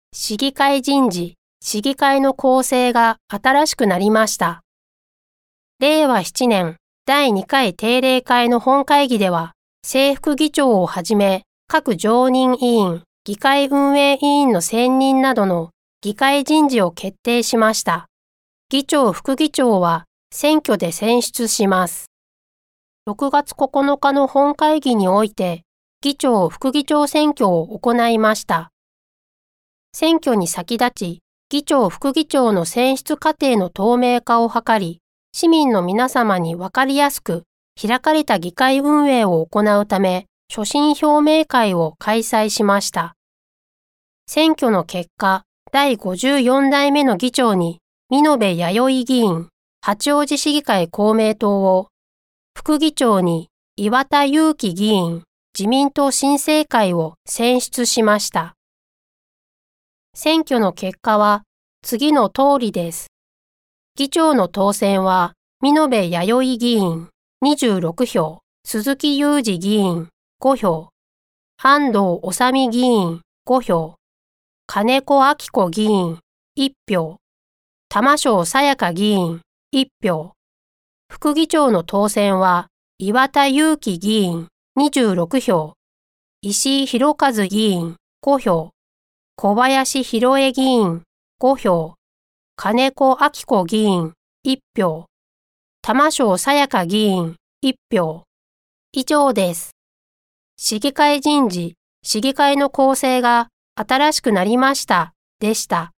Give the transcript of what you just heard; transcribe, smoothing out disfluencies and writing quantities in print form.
市議会人事、市議会の構成が新しくなりました。令和7年第2回定例会の本会議では、正副議長をはじめ、各常任委員、議会運営委員の選任などの議会人事を決定しました。議長・副議長は選挙で選出します。6月9日の本会議において、議長・副議長選挙を行いました。選挙に先立ち、議長・副議長の選出過程の透明化を図り、市民の皆様に分かりやすく、開かれた議会運営を行うため、所信表明会を開催しました。選挙の結果、第54代目の議長に、美濃部弥生議員、八王子市議会公明党を、副議長に岩田裕樹議員、自民党新政会を選出しました。選挙の結果は次の通りです。議長の当選は、美濃部弥生議員26票、鈴木雄二議員5票、安藤治美議員5票、金子明子議員1票、玉正さやか議員1票。副議長の当選は、岩田裕樹議員26票、石井博和議員5票、小林博恵議員5票、金子明子議員1票、玉正さやか議員1票。以上です。市議会人事、市議会の構成が新しくなりました、でした。